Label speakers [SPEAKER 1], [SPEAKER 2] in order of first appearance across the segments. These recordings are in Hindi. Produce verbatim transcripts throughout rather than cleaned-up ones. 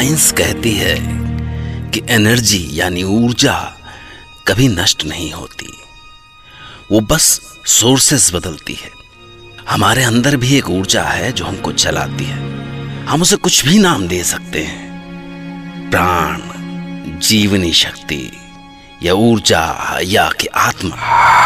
[SPEAKER 1] साइंस कहती है कि एनर्जी यानी ऊर्जा कभी नष्ट नहीं होती, वो बस सोर्सेस बदलती है। हमारे अंदर भी एक ऊर्जा है जो हमको चलाती है। हम उसे कुछ भी नाम दे सकते हैं, प्राण, जीवनी शक्ति या ऊर्जा या कि आत्मा।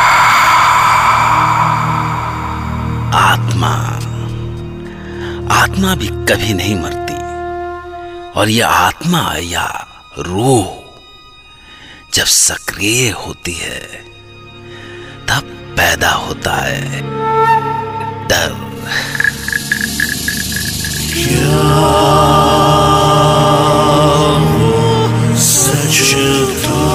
[SPEAKER 1] आत्मा आत्मा भी कभी नहीं मरती, और यह आत्मा या रूह जब सक्रिय होती है तब पैदा होता है डर। क्या वो सच था?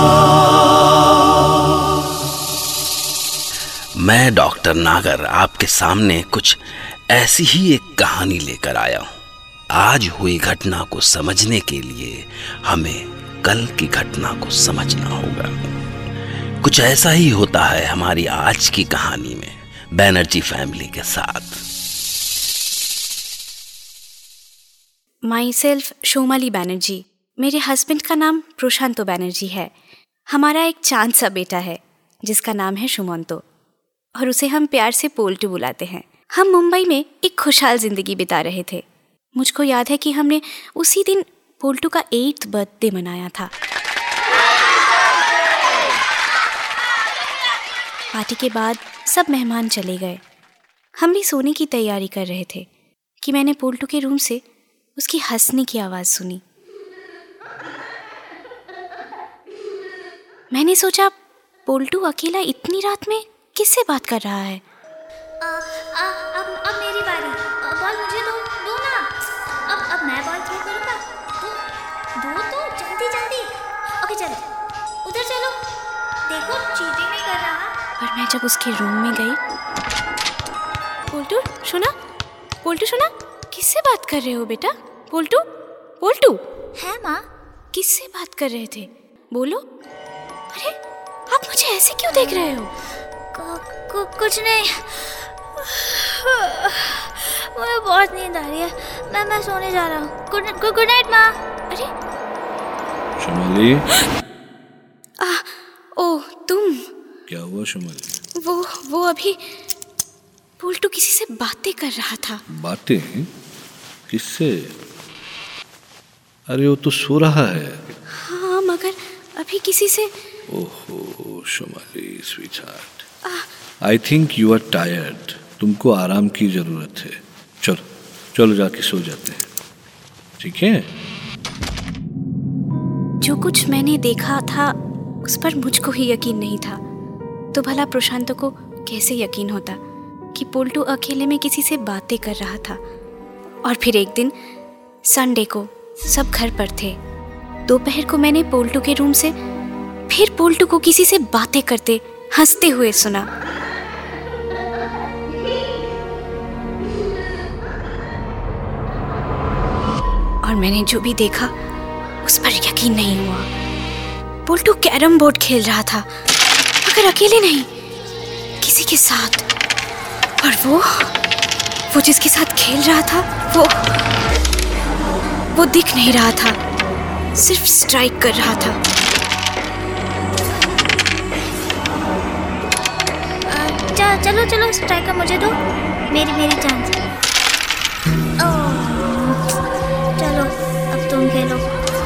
[SPEAKER 1] मैं डॉक्टर नागर आपके सामने कुछ ऐसी ही एक कहानी लेकर आया हूं। आज हुई घटना को समझने के लिए हमें कल की घटना को समझना होगा। कुछ ऐसा ही होता है हमारी आज की कहानी में बैनर्जी फैमिली के साथ।
[SPEAKER 2] Myself Shomali Banerjee. मेरे हस्बैंड का नाम प्रशांतो बैनर्जी है। हमारा एक चांद सा बेटा है जिसका नाम है सुमंतो, और उसे हम प्यार से पोल्टू बुलाते हैं। हम मुंबई में एक खुशहाल जिंदगी बिता रहे थे। मुझको याद है कि हमने उसी दिन पोल्टू का एट्थ बर्थडे मनाया था। पार्टी के बाद सब मेहमान चले गए। हम भी सोने की तैयारी कर रहे थे कि मैंने पोल्टू के रूम से उसकी हंसने की आवाज़ सुनी। मैंने सोचा पोल्टू अकेला इतनी रात में किससे बात कर रहा है।
[SPEAKER 3] आ, आ, अब अब मेरी बारी। बॉल मुझे दो दो ना। अब अब मैं बॉल थ्रो करूँगा। दो दो तो जल्दी जल्दी। ओके चलो उधर चलो। देखो चीटिंग नहीं कर रहा।
[SPEAKER 2] पर मैं जब उसके रूम में गई, पोल्टू सुना, पोल्टू सुना, किससे बात कर रहे हो बेटा? पोल्टू पोल्टू
[SPEAKER 3] है माँ?
[SPEAKER 2] किससे बात कर रहे थे? बोलो। अरे आप मुझे ऐसे क्यों देख रहे हो?
[SPEAKER 3] कु, कु, कुछ नहीं, मुझे बहुत नींद आ रही है। मैं मैं सोने जा रहा हूँ। गुड गुड नाइट माँ। अरे
[SPEAKER 4] शमाली।
[SPEAKER 2] आ, ओ तुम।
[SPEAKER 4] क्या हुआ शमाली?
[SPEAKER 2] वो वो अभी पोल्टू किसी से बातें कर रहा था।
[SPEAKER 4] बातें? किससे? अरे वो तो सो रहा है।
[SPEAKER 2] हाँ मगर अभी किसी से।
[SPEAKER 4] ओहो Shamali sweetheart, I think you are tired. तुमको आराम की जरूरत है। चलो चलो जाके सो जाते हैं, ठीक है?
[SPEAKER 2] जो कुछ मैंने देखा था उस पर मुझको ही यकीन नहीं था, तो भला प्रशांत को कैसे यकीन होता कि पोल्टू अकेले में किसी से बातें कर रहा था। और फिर एक दिन संडे को सब घर पर थे। दोपहर को मैंने पोल्टू के रूम से फिर पोल्टू को किसी से बातें करते हंसते हुए सुना। और मैंने जो भी देखा उस पर यकीन नहीं हुआ। पोल्टू कैरम बोर्ड खेल रहा था, मगर अकेले नहीं, किसी के साथ। और वो वो जिसके साथ खेल रहा था वो वो दिख नहीं रहा था, सिर्फ स्ट्राइक कर रहा था।
[SPEAKER 3] आ, चलो चलो स्ट्राइकर मुझे दो। मेरी मेरी चांस। चलो अब तुम खेलो।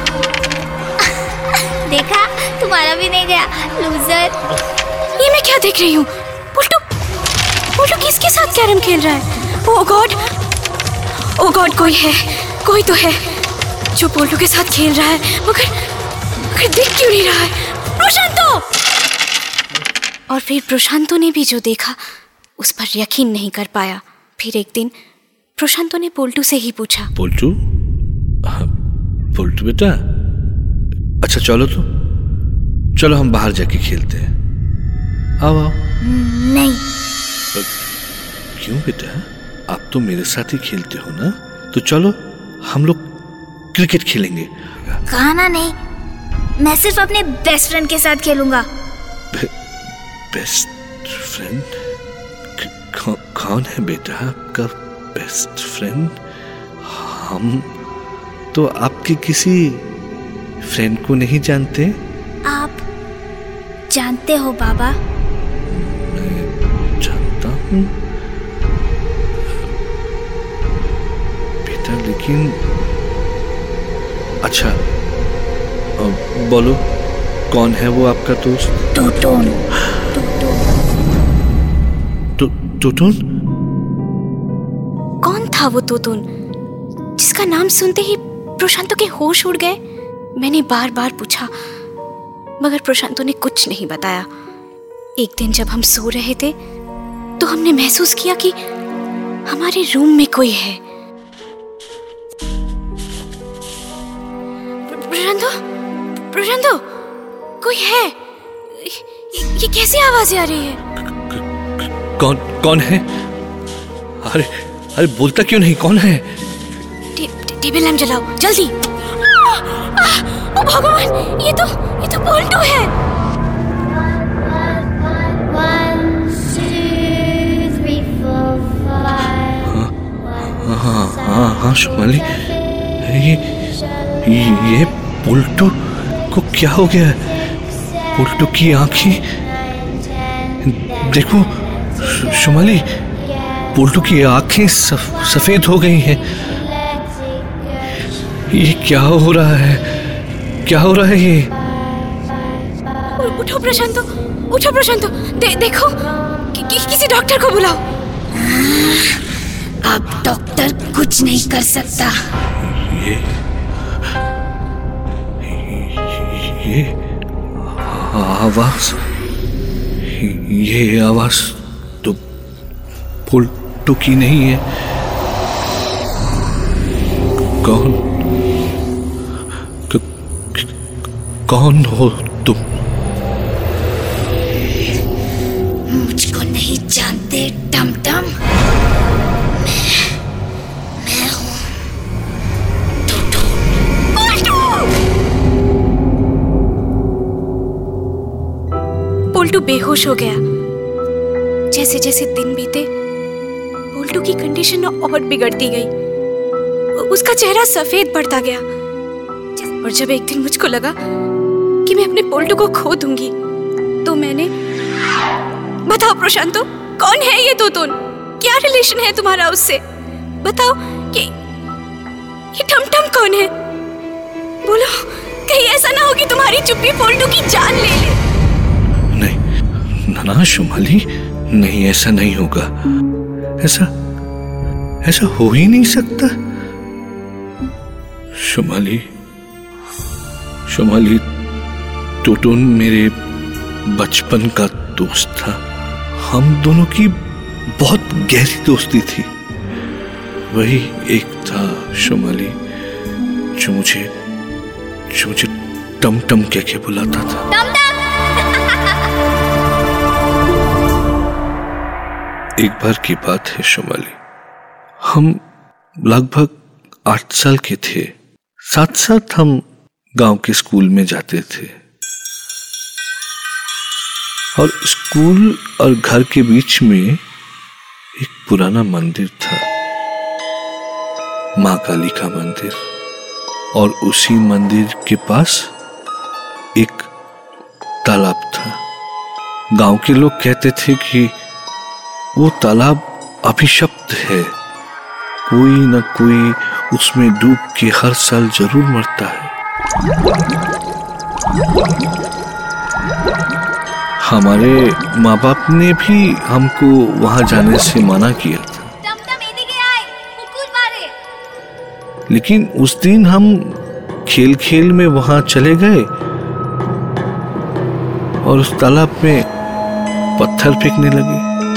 [SPEAKER 3] देखा, तुम्हारा भी नहीं गया लूजर।
[SPEAKER 2] ये मैं क्या देख रही हूँ? पोल्टू पोल्टू किसके साथ कैरम खेल रहा है? ओह गॉड, ओह गॉड, कोई है, कोई तो है जो पोल्टू के साथ खेल रहा है, मगर मगर दिख क्यों नहीं रहा है? प्रशांतो! और फिर प्रशांतो ने भी जो देखा उस पर यकीन नहीं कर पाया। फिर एक दिन प्रशांतो ने पोल्टू से ही पूछा,
[SPEAKER 4] पोल्टू? पोल्टू बेटा, अच्छा चलो तो चलो हम बाहर जाके खेलते हैं। आओ आओ।
[SPEAKER 3] नहीं।
[SPEAKER 4] क्यों बेटा, आप तो मेरे साथ ही खेलते हो ना, तो चलो हम लोग क्रिकेट खेलेंगे।
[SPEAKER 3] कहा ना नहीं, मैं सिर्फ अपने बेस्ट फ्रेंड के साथ खेलूंगा।
[SPEAKER 4] बे, बेस्ट फ्रेंड? कौ, कौन है बेटा आपका बेस्ट फ्रेंड? हम तो आप आपके किसी फ्रेंड को नहीं जानते?
[SPEAKER 3] आप जानते हो बाबा?
[SPEAKER 4] मैं जानता हूँ बेटा, लेकिन अच्छा अब बोलो, कौन है वो आपका दोस्त?
[SPEAKER 3] टूटून। टूटून।
[SPEAKER 4] टूटून?
[SPEAKER 2] कौन था वो टूटून जिसका नाम सुनते ही प्रशांतो के होश उड़ गए? मैंने बार बार पूछा, मगर प्रशांतो ने कुछ नहीं बताया। एक दिन जब हम सो रहे थे तो हमने महसूस किया कि हमारे रूम में कोई है। प्रशांतो, प्रशांतो, कोई है। ये कैसी आवाजें आ रही है?
[SPEAKER 4] कौन कौन है? अरे अरे बोलता क्यों नहीं, कौन है?
[SPEAKER 2] टे, टे, टेबल लैंप जलाओ जल्दी। आ, आ, ओ भगवान, ये तो ये तो बोल्टो है।
[SPEAKER 4] हाँ हाँ हाँ हाँ शुमाली, ये ये, ये बोल्टो को क्या हो गया है? बोल्टो की आंखें देखो शुमाली, बोल्टो की आंखें सफ, सफेद हो गई हैं। ये क्या हो रहा है? क्या हो रहा है ये?
[SPEAKER 2] उठो प्रशांतो, उठो प्रशांतो, दे, देखो कि, कि, किसी डॉक्टर को बुलाओ।
[SPEAKER 3] अब डॉक्टर कुछ नहीं कर सकता।
[SPEAKER 4] ये ये आवाज, ये आवाज तो बोल्टो की नहीं है। कौन क, कौन हो तुम?
[SPEAKER 3] मुझको नहीं जानते टमटम, मैं मैं हूँ
[SPEAKER 2] बोल्टो बेहोश हो गया। जैसे जैसे दिन बीते बोल्टो की कंडीशन और बिगड़ती गई। उसका चेहरा सफेद पड़ता गया और जब एक दिन मुझको लगा कि मैं अपने बोल्टो को खो दूंगी तो मैंने, बताओ प्रशांतो, कौन है ये टूटून? क्या रिलेशन है तुम्हारा उससे? बताओ कि ये टमटम कौन है? बोलो, कहीं ऐसा ना हो कि तुम्हारी चुप्पी बोल्टो की जान ले ले।
[SPEAKER 4] नहीं ना ना शुमाली, नहीं, ऐसा नहीं होगा। ऐसा ऐसा हो ही नहीं सकता। शुमाली, शुमाली, टूटून मेरे बचपन का दोस्त था। हम दोनों की बहुत गहरी दोस्ती थी। वही एक था शुमाली जो मुझे जो मुझे टमटम कह के बुलाता था। एक बार की बात है शुमाली, हम लगभग आठ साल के थे। साथ साथ हम गांव के स्कूल में जाते थे और स्कूल और घर के बीच में एक पुराना मंदिर था, माँ काली का मंदिर। और उसी मंदिर के पास एक तालाब था। गांव के लोग कहते थे कि वो तालाब अभिशप्त है, कोई न कोई उसमें डूब के हर साल जरूर मरता है। हमारे माँ बाप ने भी हमको वहां जाने से मना किया था, लेकिन उस दिन हम खेल खेल में वहां चले गए और उस तालाब में पत्थर फेंकने लगे।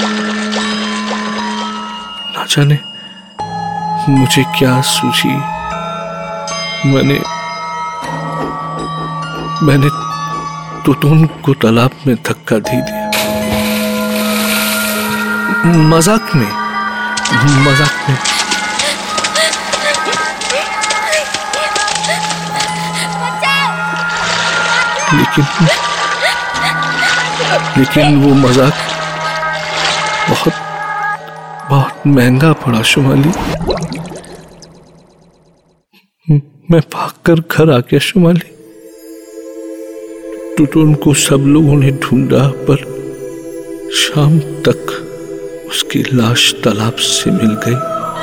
[SPEAKER 4] ना जाने मुझे क्या सूझी, मैंने मैंने टूटून को तालाब में धक्का दे दिया। मजाक में मजाक में लेकिन लेकिन वो मजाक बहुत बहुत महंगा पड़ा शुमाली। मैं भागकर घर आ गया शुमाली। टुटुन को सब लोगों ने ढूंढा, पर शाम तक उसकी लाश तालाब से मिल गई।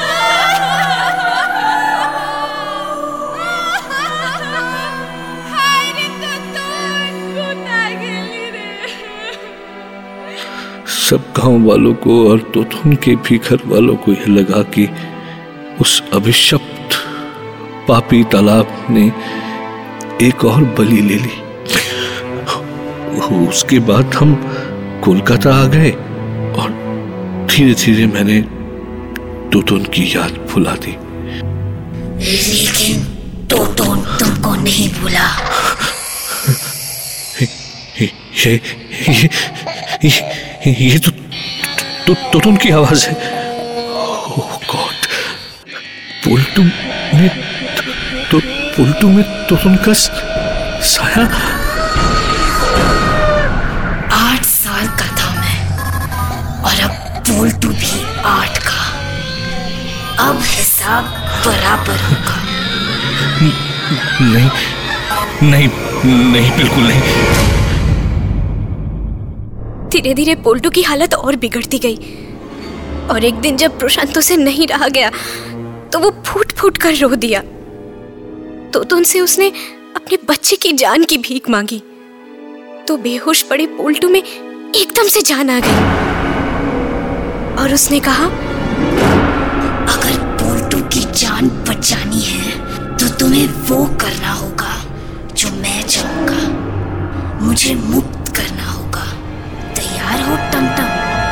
[SPEAKER 4] सब गांव वालों को और टुटुन के भी घर वालों को यह लगा कि उस अभिशप्त पापी तालाब ने एक और बलि ले ली। उसके बाद हम कोलकाता आ गए और धीरे धीरे मैंने टुटुन की याद भुला दी।
[SPEAKER 3] लेकिन टुटुन तुमको नहीं भूला।
[SPEAKER 4] ये ये ये ये, ये तो टुटुन की आवाज है। ओह गॉड, पुलटू में तो पुलटू में टुटुन का साया।
[SPEAKER 3] आठ साल का था मैं और अब पुलटू भी आठ का। अब हिसाब बराबर होगा।
[SPEAKER 4] नहीं नहीं नहीं, बिल्कुल नहीं।
[SPEAKER 2] धीरे धीरे पोल्टू की हालत और बिगड़ती गई और एक दिन जब प्रशांत से नहीं रहा गया तो वो फूट फूट कर रो दिया। तो तो उनसे उसने अपने बच्चे की जान की भीख मांगी। तो बेहोश पड़े पोल्टू में एकदम से जान आ गई और उसने कहा,
[SPEAKER 3] अगर पोल्टू की जान बचानी है तो तुम्हें वो करना होगा जो मैं चाहूंगा। मुझे मुक्त करना होगा। तैयार हो टमटम?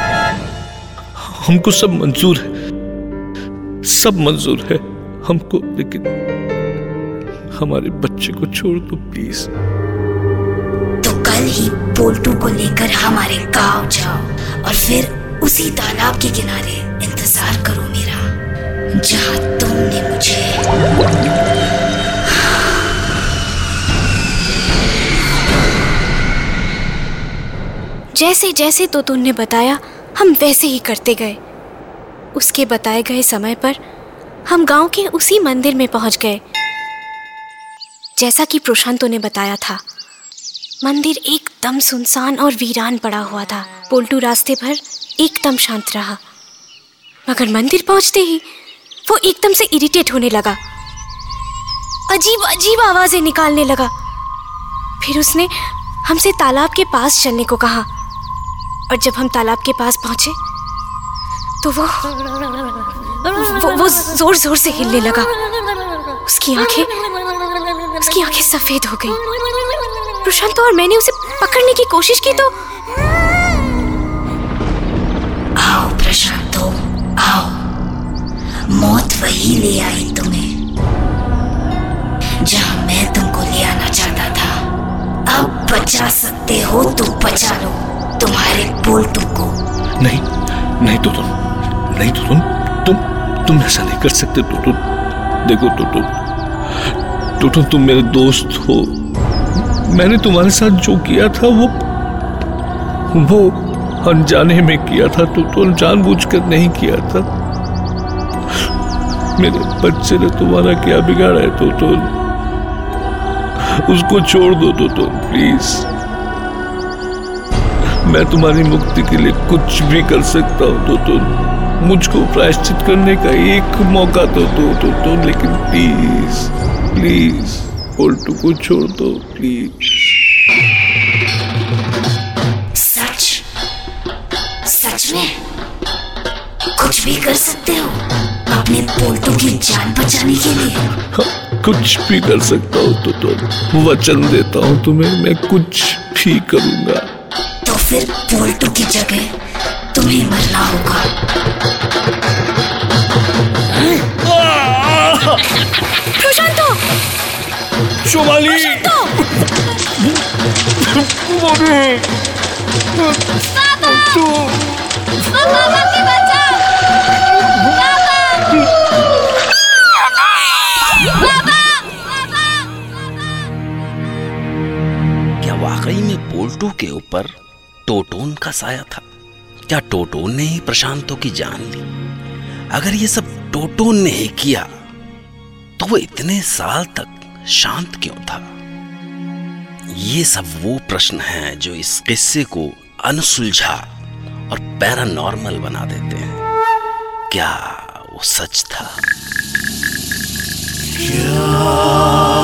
[SPEAKER 4] हमको सब मंजूर है, सब मंजूर है हमको, लेकिन हमारे बच्चे को छोड़ दो प्लीज।
[SPEAKER 3] तो कल ही पोल्टू को लेकर हमारे गांव जाओ और फिर उसी तालाब के किनारे इंतजार करो मेरा, जहां तुमने मुझे।
[SPEAKER 2] जैसे जैसे तोतुन ने बताया हम वैसे ही करते गए। उसके बताए गए समय पर हम गांव के उसी मंदिर में पहुंच गए जैसा कि प्रशांतो ने बताया था। मंदिर एकदम सुनसान और वीरान पड़ा हुआ था। पोल्टू रास्ते भर एकदम शांत रहा, मगर मंदिर पहुंचते ही वो एकदम से इरिटेट होने लगा, अजीब अजीब आवाजें निकालने लगा। फिर उसने हमसे तालाब के पास चलने को कहा और जब हम तालाब के पास पहुंचे तो वो वो, वो जोर जोर से हिलने लगा। उसकी आंखें उसकी आंखें सफेद हो गई। प्रशांत और मैंने उसे पकड़ने की कोशिश की तो
[SPEAKER 3] आओ प्रशांतो, आओ। मौत वही ले आई तुम्हें जहां मैं तुमको ले आना चाहता था। अब बचा सकते हो तो बचा लो तुम्हारे पोल्टू को।
[SPEAKER 4] नहीं नहीं तो तुम नहीं तो तुम तुम तुम ऐसा नहीं कर सकते। टुटुन देखो, टुटुन टुटुन तुम मेरे दोस्त हो। मैंने तुम्हारे साथ जो किया था वो वो अनजाने में किया था। टुटुन जानबूझकर नहीं किया था। मेरे बच्चे ने तुम्हारा क्या बिगाड़ा है टुटुन? उसको छोड़ दो टुटुन प्लीज। मैं तुम्हारी मुक्ति के लिए कुछ भी कर सकता हूँ टुटुन। मुझको प्रायश्चित करने का एक मौका तो दो टुटुन, लेकिन प्लीज प्लीज पोल्टू को छोड़ दो प्लीज।
[SPEAKER 3] सच सच में कुछ भी कर सकते हो अपने पोल्टू की जान बचाने के लिए?
[SPEAKER 4] हाँ, कुछ भी कर सकता हूँ टुटुन। वचन देता हूँ तुम्हें, मैं कुछ भी करूंगा।
[SPEAKER 3] तो फिर पोल्टू की जगह तुम्हें मरना होगा।
[SPEAKER 2] प्रशांतो!
[SPEAKER 4] शुमाली!
[SPEAKER 1] क्या वाकई में पोल्टू के ऊपर टोटोन का साया था? क्या टोटोन ने ही प्रशांतो की जान ली? अगर ये सब टोटोन ने ही किया तो वो इतने साल तक शांत क्यों था? ये सब वो प्रश्न हैं जो इस किस्से को अनसुलझा और पैरानॉर्मल बना देते हैं। क्या वो सच था?
[SPEAKER 4] क्या